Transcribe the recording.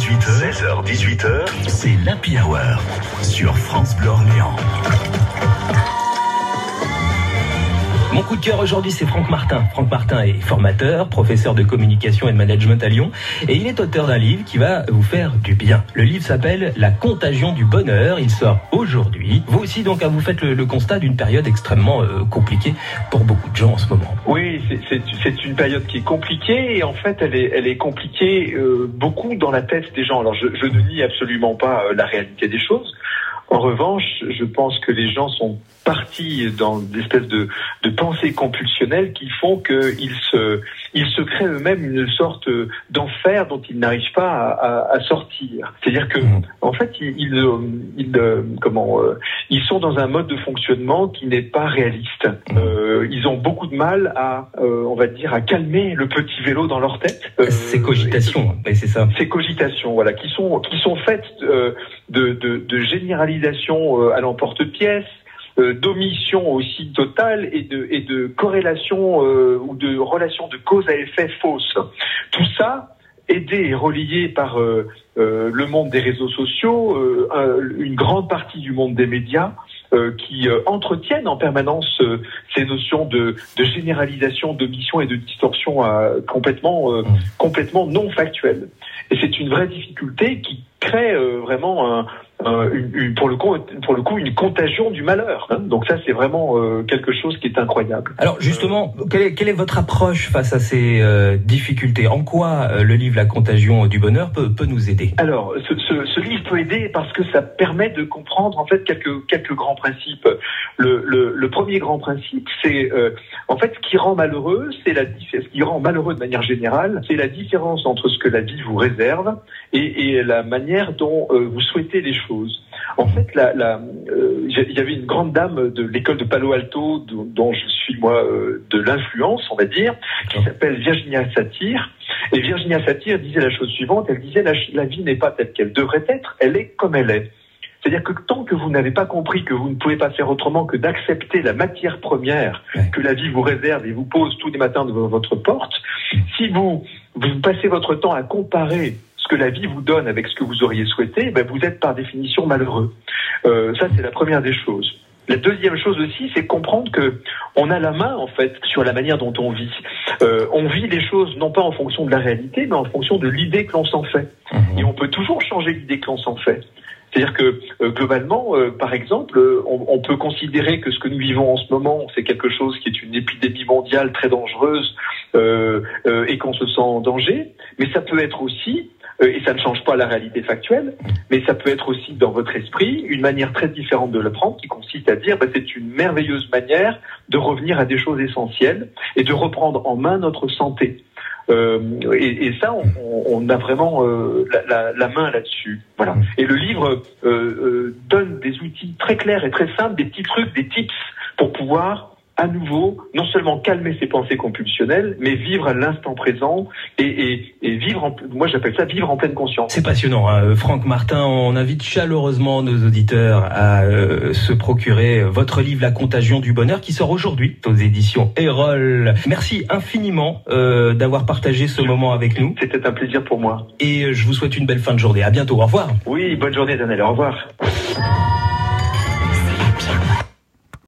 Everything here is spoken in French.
18h, 16h, 18h, c'est l'Happy Hour sur France Bleu Orléans. Mon coup de cœur aujourd'hui, c'est Franck Martin. Franck Martin est formateur, professeur de communication et de management à Lyon, et il est auteur d'un livre qui va vous faire du bien. Le livre s'appelle La contagion du bonheur. Il sort aujourd'hui. Vous aussi, donc, vous faites le constat d'une période extrêmement compliquée pour beaucoup de gens en ce moment. Oui, c'est une période qui est compliquée, et en fait, elle est compliquée beaucoup dans la tête des gens. Alors, je ne nie absolument pas la réalité des choses. En revanche, je pense que les gens sont partis dans des espèces de pensées compulsionnelles qui font qu'ils se créent eux-mêmes une sorte d'enfer dont ils n'arrivent pas à sortir. C'est-à-dire que, en fait, ils sont dans un mode de fonctionnement qui n'est pas réaliste. Ils ont beaucoup de mal à calmer le petit vélo dans leur tête. Ces cogitations, c'est ça. Ces cogitations, voilà, qui sont faites de généralisation à l'emporte-pièce, d'omission aussi totale et de corrélation ou de relation de cause à effet fausse. Tout ça aidé et relayé par le monde des réseaux sociaux, une grande partie du monde des médias, qui entretiennent en permanence ces notions de généralisation, d'omission et de distorsion complètement non factuelles. Et c'est une vraie difficulté qui crée vraiment pour le coup une contagion du malheur. Donc ça, c'est vraiment quelque chose qui est incroyable. Alors justement, quelle est votre approche face à ces difficultés ? En quoi le livre La contagion du bonheur peut nous aider ? Alors, ce livre peut aider parce que ça permet de comprendre en fait quelques grands principes. Le premier grand principe, c'est en fait ce qui rend malheureux, ce qui rend malheureux de manière générale, c'est la différence entre ce que la vie vous réserve et la manière dont vous souhaitez les choses. En fait, il y avait une grande dame de l'école de Palo Alto, dont je suis moi de l'influence, on va dire, qui s'appelle Virginia Satir. Et Virginia Satir disait la chose suivante, elle disait la vie n'est pas telle qu'elle devrait être, elle est comme elle est. C'est-à-dire que tant que vous n'avez pas compris que vous ne pouvez pas faire autrement que d'accepter la matière première que la vie vous réserve et vous pose tous les matins devant votre porte, si vous passez votre temps à comparer ce que la vie vous donne avec ce que vous auriez souhaité, vous êtes par définition malheureux. Ça, c'est la première des choses. La deuxième chose aussi, c'est comprendre que on a la main, en fait, sur la manière dont on vit. On vit les choses non pas en fonction de la réalité, mais en fonction de l'idée que l'on s'en fait. Et on peut toujours changer l'idée que l'on s'en fait. C'est-à-dire que, globalement, par exemple, on peut considérer que ce que nous vivons en ce moment, c'est quelque chose qui est une épidémie mondiale très dangereuse et qu'on se sent en danger, mais ça peut être aussi, et ça ne change pas la réalité factuelle, mais ça peut être aussi dans votre esprit une manière très différente de le prendre qui consiste à dire c'est une merveilleuse manière de revenir à des choses essentielles et de reprendre en main notre santé. Et ça, on a vraiment la main là-dessus. Voilà. Et le livre donne des outils très clairs et très simples, des petits trucs, des tips pour pouvoir à nouveau, non seulement calmer ses pensées compulsionnelles, mais vivre à l'instant présent et vivre moi j'appelle ça vivre en pleine conscience. C'est passionnant, hein. Franck Martin, on invite chaleureusement nos auditeurs à se procurer votre livre La contagion du bonheur qui sort aujourd'hui aux éditions Erol. Merci infiniment d'avoir partagé ce moment avec nous. C'était un plaisir pour moi. Et je vous souhaite une belle fin de journée. À bientôt, au revoir. Oui, bonne journée Daniel, au revoir.